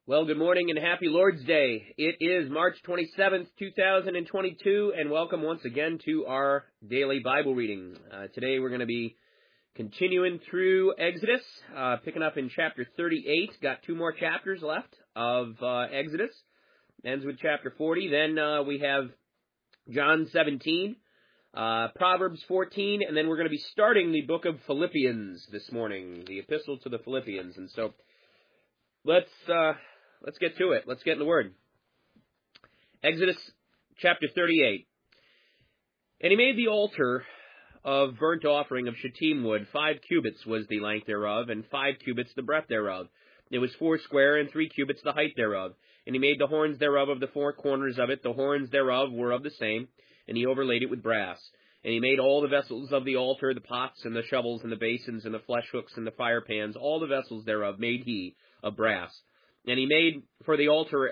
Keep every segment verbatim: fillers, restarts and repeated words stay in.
Well, good morning and happy Lord's Day. It is March twenty-seventh, two thousand twenty-two, and welcome once again to our daily Bible reading. Uh, today we're going to be continuing through Exodus, uh, picking up in chapter thirty-eight. Got two more chapters left of uh, Exodus. Ends with chapter forty. Then uh, we have John seventeen, uh, Proverbs fourteen, and then we're going to be starting the book of Philippians this morning, the epistle to the Philippians. And so let's... Uh, Let's get to it. Let's get in the Word. Exodus chapter thirty-eight. And he made the altar of burnt offering of shittim wood. Five cubits was the length thereof, and five cubits the breadth thereof. It was four square, and three cubits the height thereof. And he made the horns thereof of the four corners of it. The horns thereof were of the same, and he overlaid it with brass. And he made all the vessels of the altar, the pots, and the shovels, and the basins, and the flesh hooks, and the fire pans. All the vessels thereof made he of brass. And he made for the altar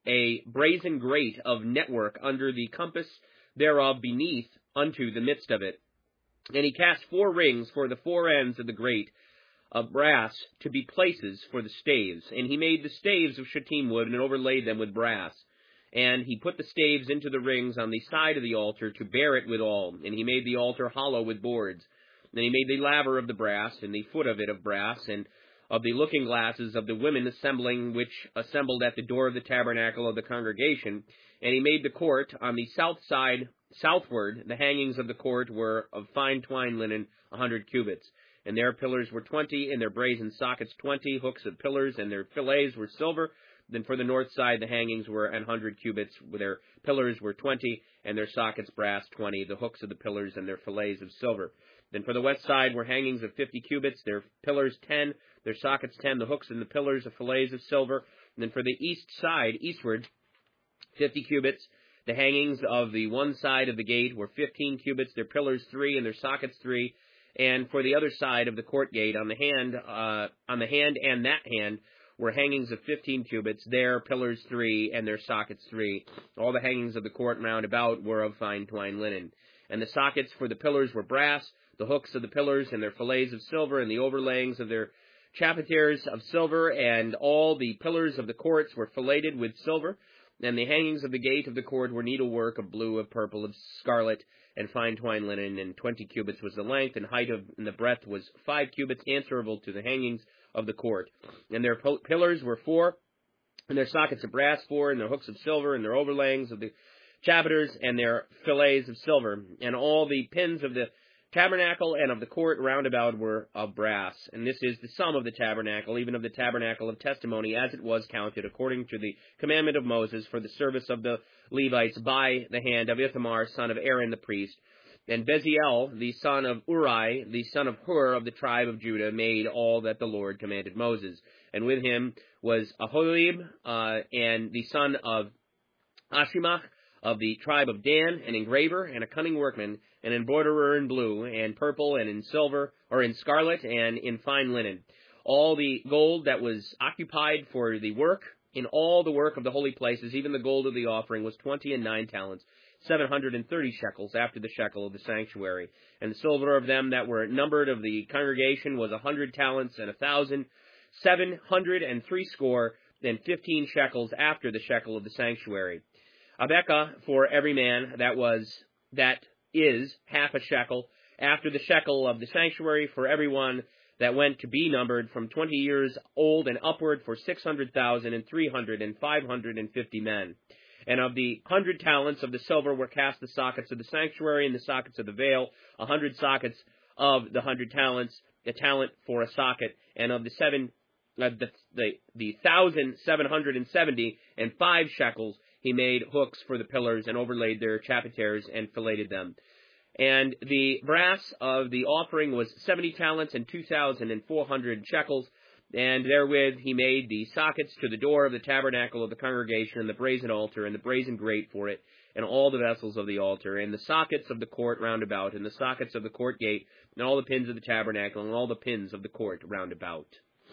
a brazen grate of network under the compass thereof beneath unto the midst of it. And he cast four rings for the four ends of the grate of brass to be places for the staves. And he made the staves of shittim wood and overlaid them with brass. And he put the staves into the rings on the side of the altar to bear it withal. And he made the altar hollow with boards. And he made the laver of the brass, and the foot of it of brass, and of the looking glasses of the women assembling, which assembled at the door of the tabernacle of the congregation. And he made the court on the south side, southward. The hangings of the court were of fine twine linen, a hundred cubits. And their pillars were twenty, and their brazen sockets twenty, hooks of pillars, and their fillets were silver. Then for the north side the hangings were an hundred cubits, their pillars were twenty, and their sockets brass twenty, the hooks of the pillars and their fillets of silver. Then for the west side were hangings of fifty cubits, their pillars ten, their sockets ten, the hooks and the pillars of fillets of silver. And then for the east side, eastward, fifty cubits, the hangings of the one side of the gate were fifteen cubits, their pillars three, and their sockets three. And for the other side of the court gate, on the hand, uh, on the hand and that hand, were hangings of fifteen cubits, their pillars three, and their sockets three. All the hangings of the court round about were of fine twine linen. And the sockets for the pillars were brass, the hooks of the pillars and their fillets of silver, and the overlayings of their chapiters of silver, and all the pillars of the courts were filleted with silver. And the hangings of the gate of the court were needlework of blue, of purple, of scarlet, and fine twine linen, and twenty cubits was the length, and height of, and the breadth was five cubits, answerable to the hangings of the court. And their pillars were four, and their sockets of brass four, and their hooks of silver, and their overlayings of the chapiters, and their fillets of silver. And all the pins of the tabernacle and of the court round about were of brass. And this is the sum of the tabernacle, even of the tabernacle of testimony, as it was counted, according to the commandment of Moses, for the service of the Levites by the hand of Ithamar, son of Aaron the priest. And Bezalel, the son of Uri, the son of Hur of the tribe of Judah, made all that the Lord commanded Moses. And with him was Aholiab, uh, and the son of Ashimach, of the tribe of Dan, an engraver and a cunning workman, an embroiderer in blue and purple and in silver, or in scarlet and in fine linen. All the gold that was occupied for the work, in all the work of the holy places, even the gold of the offering, was twenty and nine talents, seven hundred and thirty shekels, after the shekel of the sanctuary. And the silver of them that were numbered of the congregation was a hundred talents and a thousand, seven hundred and threescore, and fifteen shekels, after the shekel of the sanctuary. A bekah for every man, that was, that is, half a shekel, after the shekel of the sanctuary, for every one that went to be numbered from twenty years old and upward, for six hundred thousand and three hundred and five hundred and fifty men. And of the hundred talents of the silver were cast the sockets of the sanctuary and the sockets of the veil, a hundred sockets of the hundred talents, a talent for a socket, and of the seven, uh, the, the, the thousand seven hundred and seventy and five shekels, he made hooks for the pillars and overlaid their chapiters and filleted them. And the brass of the offering was seventy talents and two thousand and four hundred shekels. And therewith he made the sockets to the door of the tabernacle of the congregation, and the brazen altar, and the brazen grate for it, and all the vessels of the altar, and the sockets of the court round about, and the sockets of the court gate, and all the pins of the tabernacle, and all the pins of the court round about.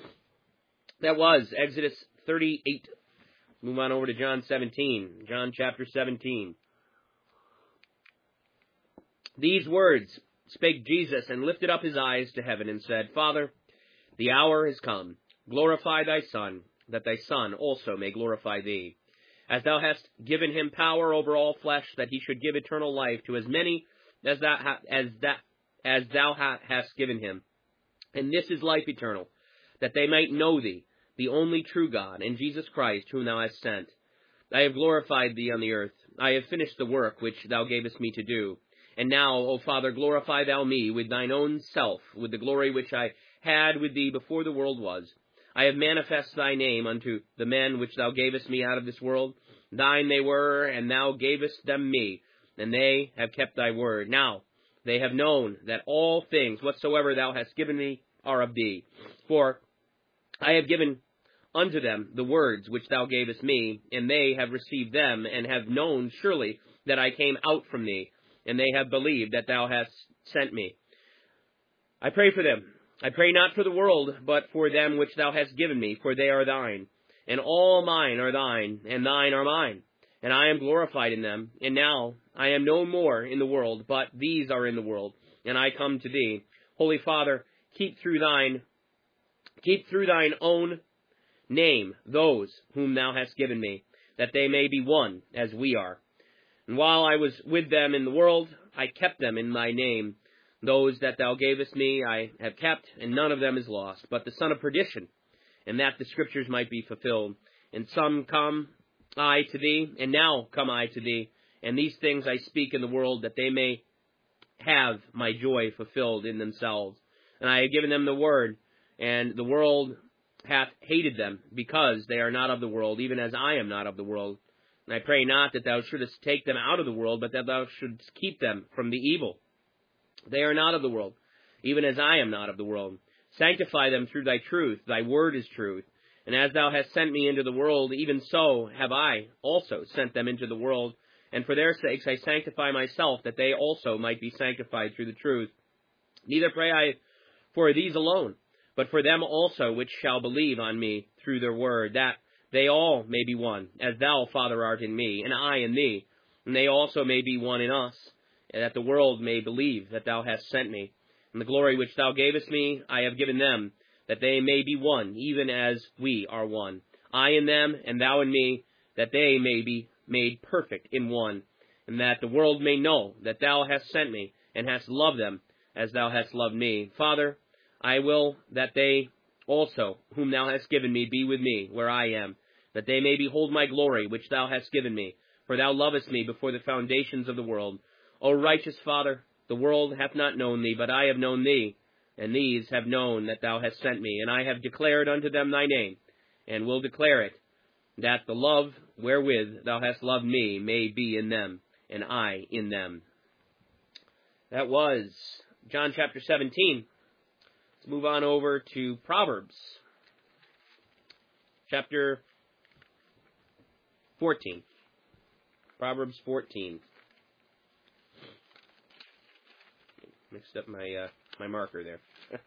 That was Exodus thirty-eight. Move on over to John seventeen. John chapter seventeen. These words spake Jesus, and lifted up his eyes to heaven, and said, Father, the hour is come. Glorify thy Son, that thy Son also may glorify thee, as thou hast given him power over all flesh, that he should give eternal life to as many as thou, ha- as that, as thou ha- hast given him. And this is life eternal, that they might know thee, the only true God, and Jesus Christ, whom thou hast sent. I have glorified thee on the earth. I have finished the work which thou gavest me to do. And now, O Father, glorify thou me with thine own self, with the glory which I had with thee before the world was. I have manifest thy name unto the men which thou gavest me out of this world. Thine they were, and thou gavest them me, and they have kept thy word. Now they have known that all things whatsoever thou hast given me are of thee. For I have given unto them the words which thou gavest me, and they have received them, and have known surely that I came out from thee, and they have believed that thou hast sent me. I pray for them. I pray not for the world, but for them which thou hast given me, for they are thine. And all mine are thine, and thine are mine. And I am glorified in them. And now I am no more in the world, but these are in the world, and I come to thee. Holy Father, keep through thine, keep through thine own name those whom thou hast given me, that they may be one as we are. And while I was with them in the world, I kept them in thy name. Those that thou gavest me I have kept, and none of them is lost, but the son of perdition, and that the scriptures might be fulfilled. And some come I to thee, and now come I to thee, and these things I speak in the world, that they may have my joy fulfilled in themselves. And I have given them the word, and the world hath hated them, because they are not of the world, even as I am not of the world. And I pray not that thou shouldest take them out of the world, but that thou shouldest keep them from the evil. They are not of the world, even as I am not of the world. Sanctify them through thy truth. Thy word is truth. And as thou hast sent me into the world, even so have I also sent them into the world. And for their sakes I sanctify myself, that they also might be sanctified through the truth. Neither pray I for these alone, but for them also which shall believe on me through their word, that they all may be one, as thou, Father, art in me, and I in thee, and they also may be one in us, and that the world may believe that thou hast sent me. And the glory which thou gavest me I have given them, that they may be one, even as we are one. I in them, and thou in me, that they may be made perfect in one, and that the world may know that thou hast sent me, and hast loved them as thou hast loved me. Father, I will that they also, whom thou hast given me, be with me where I am, that they may behold my glory which thou hast given me. For thou lovest me before the foundations of the world. O righteous Father, the world hath not known thee, but I have known thee, and these have known that thou hast sent me. And I have declared unto them thy name, and will declare it, that the love wherewith thou hast loved me may be in them, and I in them. That was John chapter seventeen. Let's move on over to Proverbs chapter fourteen. Proverbs fourteen. Mixed up my uh, my marker there.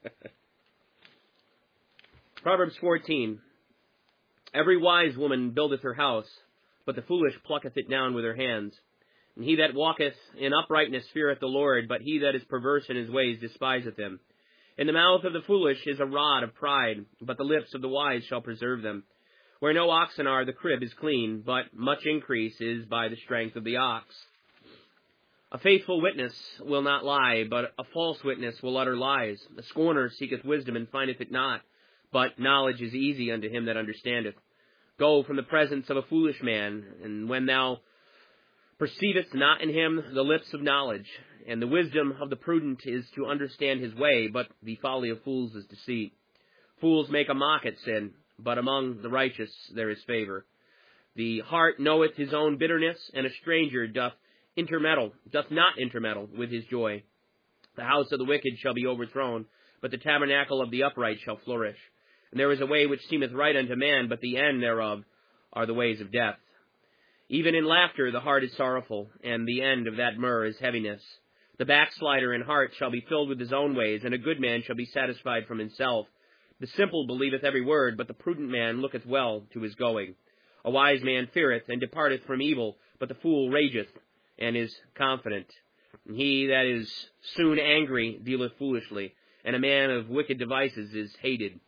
Proverbs fourteen. Every wise woman buildeth her house, but the foolish plucketh it down with her hands. And he that walketh in uprightness feareth the Lord, but he that is perverse in his ways despiseth him. In the mouth of the foolish is a rod of pride, but the lips of the wise shall preserve them. Where no oxen are, the crib is clean, but much increase is by the strength of the ox. A faithful witness will not lie, but a false witness will utter lies. A scorner seeketh wisdom and findeth it not, but knowledge is easy unto him that understandeth. Go from the presence of a foolish man, and when thou perceivest not in him the lips of knowledge, and the wisdom of the prudent is to understand his way, but the folly of fools is deceit. Fools make a mock at sin, but among the righteous there is favor. The heart knoweth his own bitterness, and a stranger doth intermeddle, doth not intermeddle with his joy. The house of the wicked shall be overthrown, but the tabernacle of the upright shall flourish. And there is a way which seemeth right unto man, but the end thereof are the ways of death. Even in laughter the heart is sorrowful, and the end of that myrrh is heaviness. The backslider in heart shall be filled with his own ways, and a good man shall be satisfied from himself. The simple believeth every word, but the prudent man looketh well to his going. A wise man feareth, and departeth from evil, but the fool rageth, and is confident. And he that is soon angry dealeth foolishly, and a man of wicked devices is hated.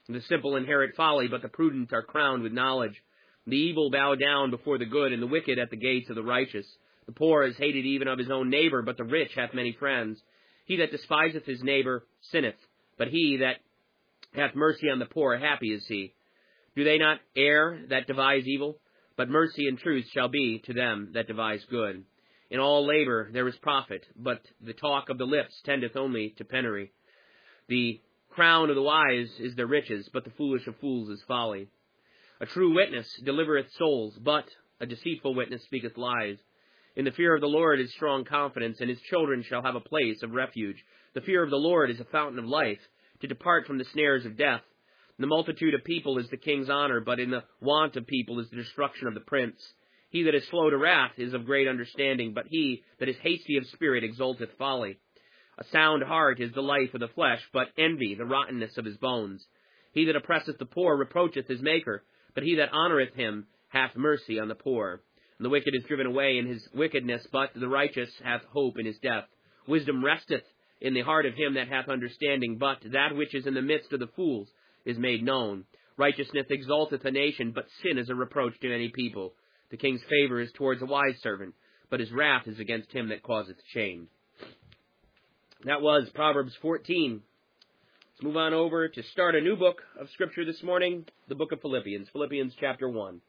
The simple inherit folly, but the prudent are crowned with knowledge. The evil bow down before the good, and the wicked at the gates of the righteous. The poor is hated even of his own neighbor, but the rich hath many friends. He that despiseth his neighbor sinneth, but he that hath mercy on the poor, happy is he. Do they not err that devise evil? But mercy and truth shall be to them that devise good. In all labor there is profit, but the talk of the lips tendeth only to penury. The crown of the wise is their riches, but the foolish of fools is folly. A true witness delivereth souls, but a deceitful witness speaketh lies. In the fear of the Lord is strong confidence, and his children shall have a place of refuge. The fear of the Lord is a fountain of life, to depart from the snares of death. In the multitude of people is the king's honor, but in the want of people is the destruction of the prince. He that is slow to wrath is of great understanding, but he that is hasty of spirit exalteth folly. A sound heart is the life of the flesh, but envy the rottenness of his bones. He that oppresseth the poor reproacheth his maker, but he that honoureth him hath mercy on the poor. And the wicked is driven away in his wickedness, but the righteous hath hope in his death. Wisdom resteth in the heart of him that hath understanding, but that which is in the midst of the fools is made known. Righteousness exalteth a nation, but sin is a reproach to any people. The king's favor is towards a wise servant, but his wrath is against him that causeth shame. That was Proverbs fourteen. Let's move on over to start a new book of Scripture this morning, the book of Philippians, Philippians chapter one.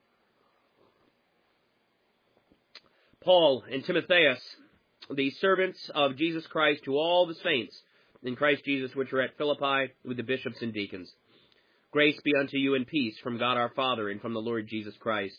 Paul and Timotheus, the servants of Jesus Christ, to all the saints in Christ Jesus which are at Philippi, with the bishops and deacons. Grace be unto you and peace from God our Father and from the Lord Jesus Christ.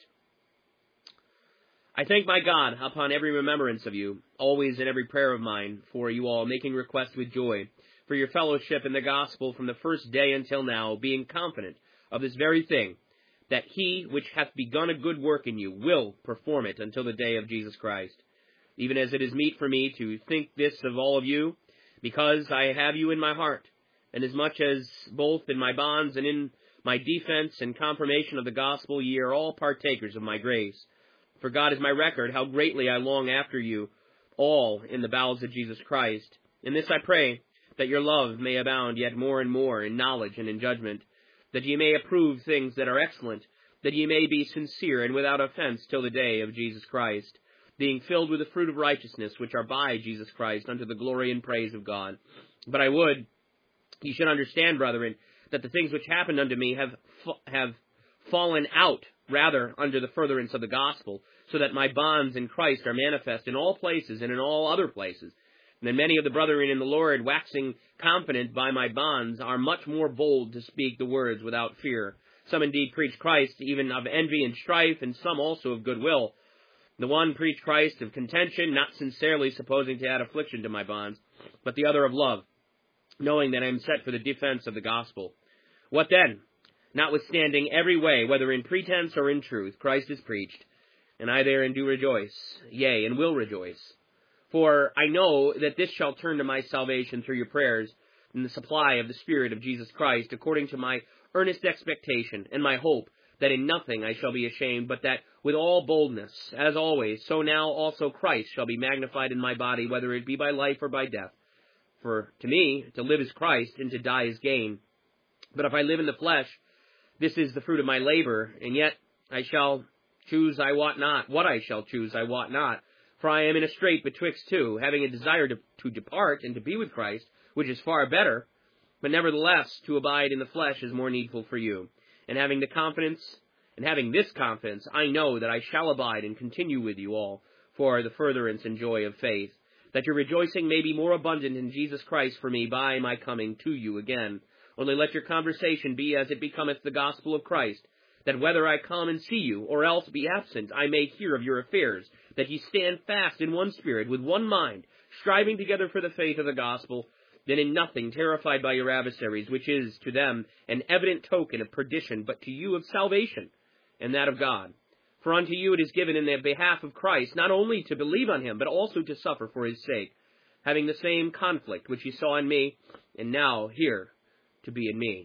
I thank my God upon every remembrance of you, always in every prayer of mine, for you all, making request with joy, for your fellowship in the gospel from the first day until now, being confident of this very thing, that he which hath begun a good work in you will perform it until the day of Jesus Christ. Even as it is meet for me to think this of all of you, because I have you in my heart, and as much as both in my bonds and in my defense and confirmation of the gospel ye are all partakers of my grace. For God is my record, how greatly I long after you, all in the bowels of Jesus Christ. In this I pray, that your love may abound yet more and more in knowledge and in judgment, that ye may approve things that are excellent, that ye may be sincere and without offense till the day of Jesus Christ, being filled with the fruit of righteousness, which are by Jesus Christ, unto the glory and praise of God. But I would ye should understand, brethren, that the things which happened unto me have have fallen out rather under the furtherance of the gospel, so that my bonds in Christ are manifest in all places and in all other places. And then many of the brethren in the Lord, waxing confident by my bonds, are much more bold to speak the words without fear. Some indeed preach Christ, even of envy and strife, and some also of goodwill. The one preach Christ of contention, not sincerely supposing to add affliction to my bonds, but the other of love, knowing that I am set for the defense of the gospel. What then? Notwithstanding every way, whether in pretense or in truth, Christ is preached, and I therein do rejoice, yea, and will rejoice. For I know that this shall turn to my salvation through your prayers, and the supply of the Spirit of Jesus Christ, according to my earnest expectation, and my hope, that in nothing I shall be ashamed, but that with all boldness, as always, so now also Christ shall be magnified in my body, whether it be by life or by death. For to me, to live is Christ, and to die is gain. But if I live in the flesh, this is the fruit of my labor, and yet I shall choose I wot not. What I shall choose I wot not. For I am in a strait betwixt two, having a desire to, to depart and to be with Christ, which is far better, but nevertheless to abide in the flesh is more needful for you. And having the confidence, and having this confidence, I know that I shall abide and continue with you all for the furtherance and joy of faith, that your rejoicing may be more abundant in Jesus Christ for me by my coming to you again. Only let your conversation be as it becometh the gospel of Christ, that whether I come and see you, or else be absent, I may hear of your affairs, that ye stand fast in one spirit, with one mind, striving together for the faith of the gospel, that in nothing terrified by your adversaries, which is to them an evident token of perdition, but to you of salvation, and that of God. For unto you it is given in the behalf of Christ, not only to believe on him, but also to suffer for his sake, having the same conflict which ye saw in me, and now here to be in me.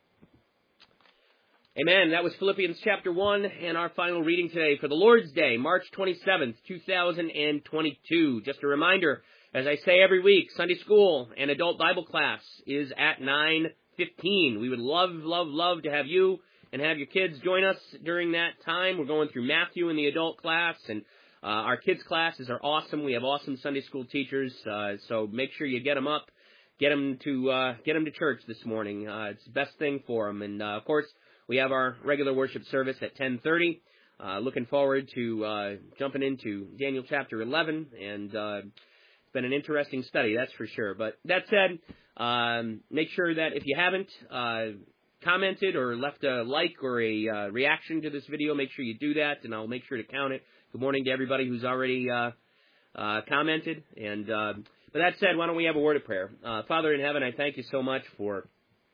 Amen. That was Philippians chapter one, and our final reading today for the Lord's Day, March twenty-seventh, two thousand twenty-two. Just a reminder, as I say every week, Sunday school and adult Bible class is at nine fifteen. We would love, love, love to have you and have your kids join us during that time. We're going through Matthew in the adult class, and uh, our kids' classes are awesome. We have awesome Sunday school teachers, uh, so make sure you get them up, get them to uh, get them to church this morning. Uh, it's the best thing for them. And, uh, of course, we have our regular worship service at ten thirty. Uh, looking forward to uh, jumping into Daniel chapter eleven, and uh, it's been an interesting study, that's for sure. But that said, um, make sure that if you haven't uh, commented or left a like or a uh, reaction to this video, make sure you do that, and I'll make sure to count it. Good morning to everybody who's already uh, uh, commented. And uh, but that said, why don't we have a word of prayer? Uh, Father in heaven, I thank you so much for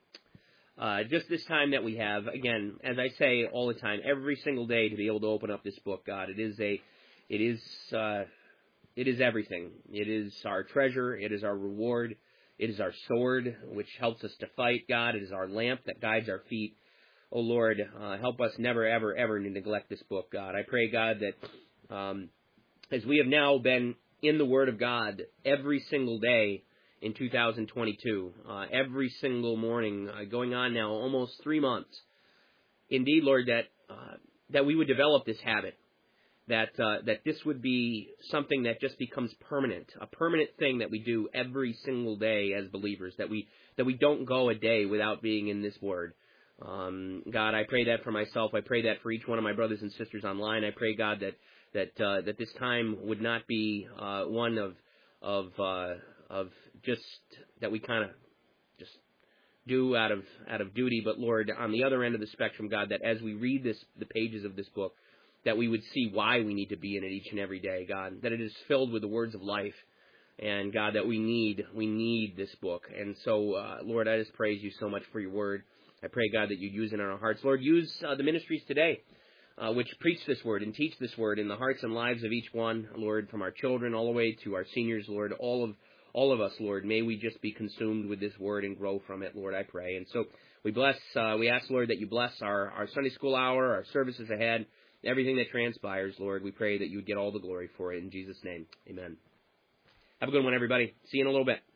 Uh, just this time that we have, again, as I say all the time, every single day to be able to open up this book, God. It is a, it is, uh, it is everything. It is our treasure. It is our reward. It is our sword, which helps us to fight, God. It is our lamp that guides our feet. Oh, Lord, uh, help us never, ever, ever to neglect this book, God. I pray, God, that um, as we have now been in the Word of God every single day, in two thousand twenty-two, uh, every single morning, uh, going on now almost three months. Indeed, Lord, that uh, that we would develop this habit, that uh, that this would be something that just becomes permanent, a permanent thing that we do every single day as believers, that we that we don't go a day without being in this Word. Um, God, I pray that for myself. I pray that for each one of my brothers and sisters online. I pray, God, that that uh, that this time would not be uh, one of of uh, of just that we kind of just do out of out of duty, but Lord, on the other end of the spectrum, God, that as we read this, the pages of this book, that we would see why we need to be in it each and every day, God, that it is filled with the words of life, and God, that we need we need this book. And so, uh, Lord, I just praise you so much for your word. I pray, God, that you use it in our hearts. Lord, use uh, the ministries today, uh, which preach this word and teach this word in the hearts and lives of each one, Lord, from our children all the way to our seniors, Lord, all of All of us, Lord, may we just be consumed with this word and grow from it, Lord, I pray. And so we bless, uh, we ask, Lord, that you bless our, our Sunday school hour, our services ahead, everything that transpires, Lord. We pray that you would get all the glory for it in Jesus' name. Amen. Have a good one, everybody. See you in a little bit.